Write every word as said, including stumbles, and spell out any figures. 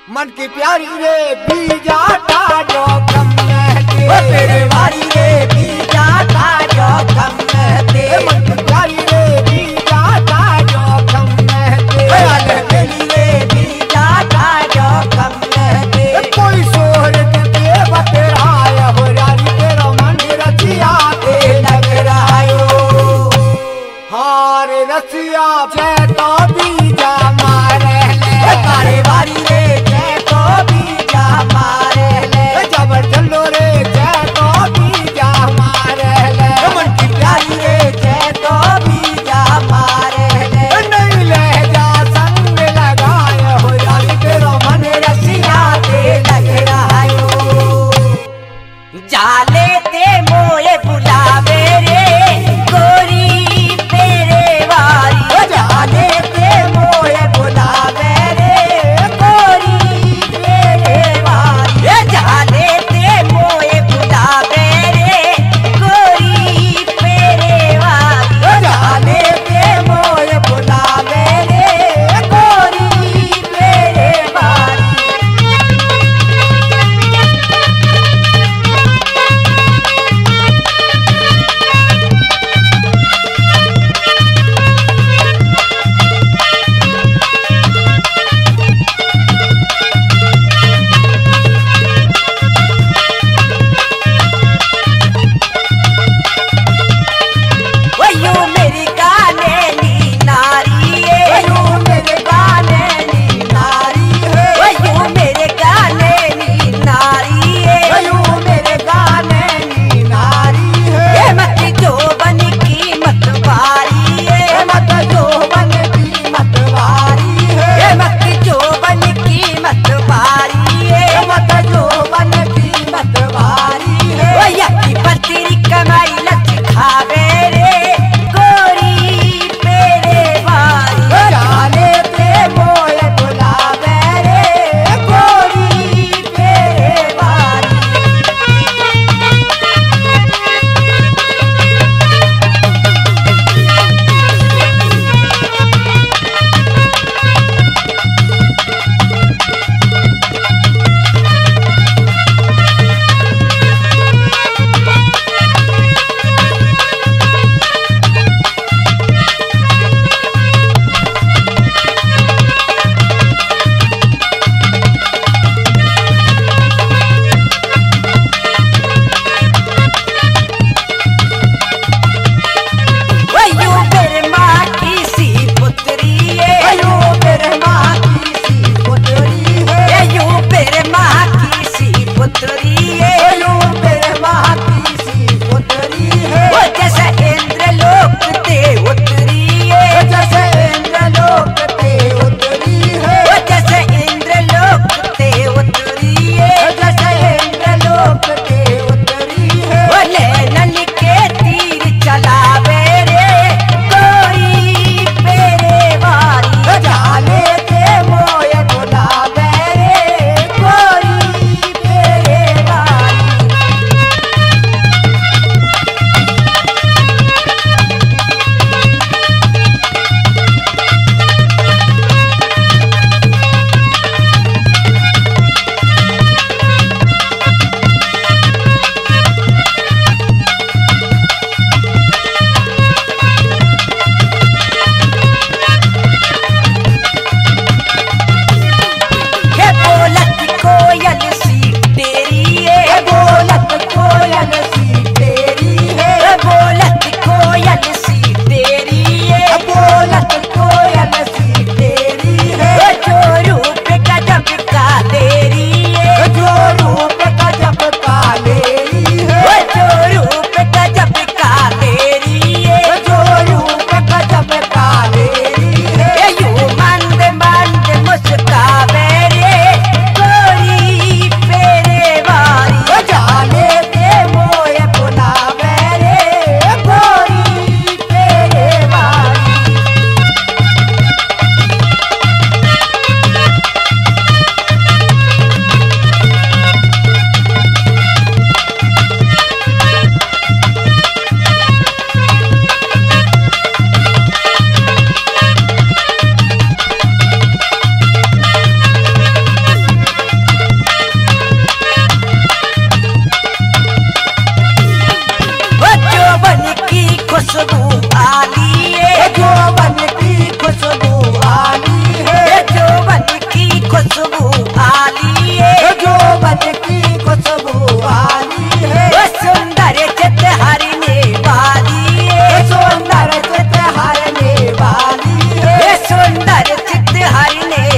मन की प्यारी रे बीजा का जो कम महके ओ तेरे वारी रे बीजा का जो कम महके मन की प्यारी रे बीजा का जो कम महके अल बेली रे बीजा का जो कम महके कोई सोहर के देव तेरा हो रानी तेरा मन रसिया ते लग रहायो हार रसिया जय तो बीजा मारे ले तारे वारी रे जय तो बीजा मारे ले जबर चलो रे जय तो बीजा मारे ले मन की प्यारी रे जय तो खुशबू आली है जो बन की खुशबू आली है वो सुंदर चित हरने वाली है सुंदर चित हरने वाली है ये सुंदर चित हरने